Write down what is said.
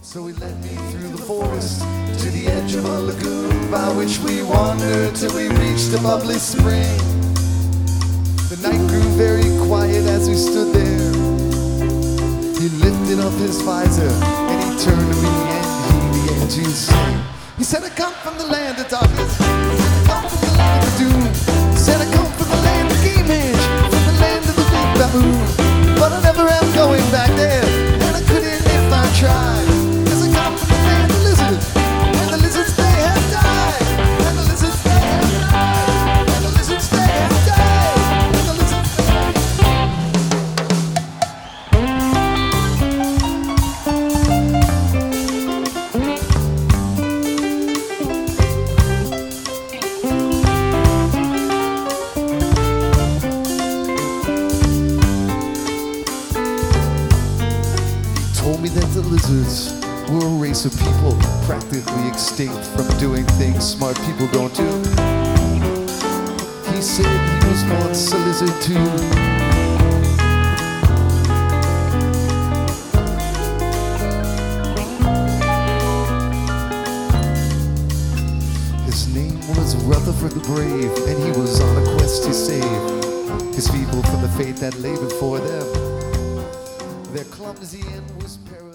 So he led me through the forest to the edge of a lagoon, by which we wandered till we reached a bubbly spring. The night grew very quiet as we stood there. He lifted up his visor and he turned to me and he began to sing. He said, I come from the land of darkness, I come from the land of doom. He said, I come from the land of Gamehenge, from the land of the big baboon. But I never am going back there, and I couldn't if I tried. Cause I come from the land of lizards, and the lizards they have died. And the lizards they have died. And the lizards they have died. And the lizards they have told me that the lizards were a race of people practically extinct from doing things smart people don't do. He said he was once a lizard too. His name was Rutherford the Brave, and he was on a quest to save his people from the fate that lay before them. Their clumsy end was perilous.